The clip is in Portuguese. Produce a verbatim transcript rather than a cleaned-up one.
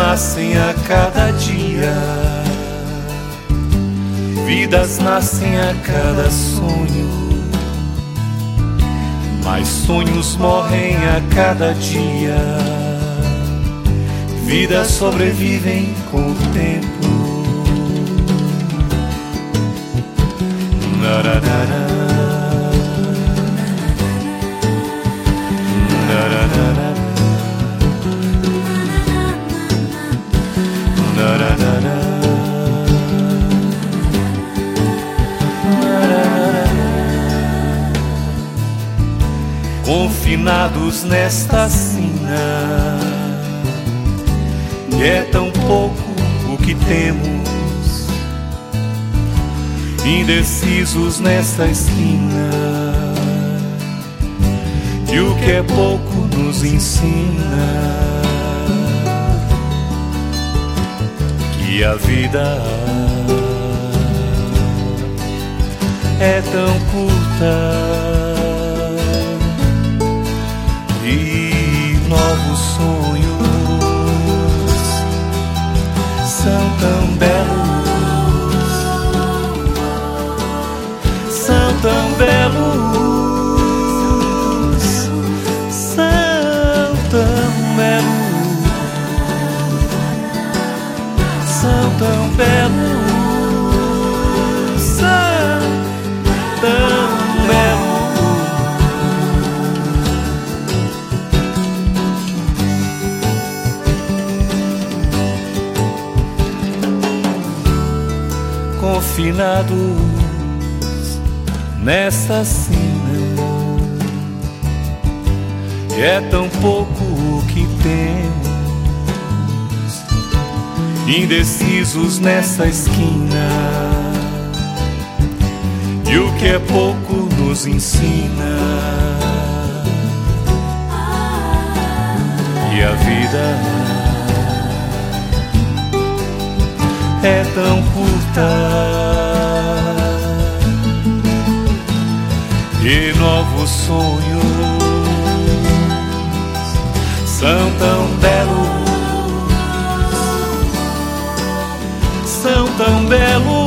nascem a cada dia, vidas nascem a cada sonho, mas sonhos morrem a cada dia, vidas sobrevivem com o tempo. Nararara. Confinados nesta sina, e é tão pouco o que temos, indecisos nesta esquina, e o que é pouco nos ensina que a vida é tão curta e novos sonhos são tão belos, são tão belos, são tão belos, são tão belos, são tão belos. Confinados nesta sina, e é tão pouco o que temos, indecisos nessa esquina, e o que é pouco nos ensina que a vida é tão curta e novos sonhos são tão belos, são tão belos.